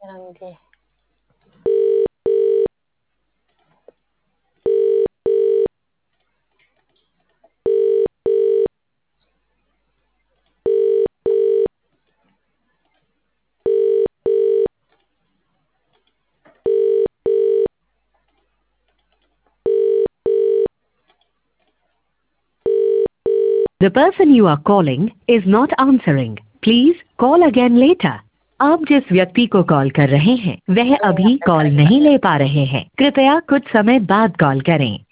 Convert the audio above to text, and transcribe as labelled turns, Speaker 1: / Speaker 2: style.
Speaker 1: करूँगी।
Speaker 2: The person you are calling is not answering. Please call again later. आप जिस व्यक्ति को कॉल कर रहे हैं वह अभी कॉल नहीं ले पा रहे हैं। कृपया कुछ समय बाद कॉल करें।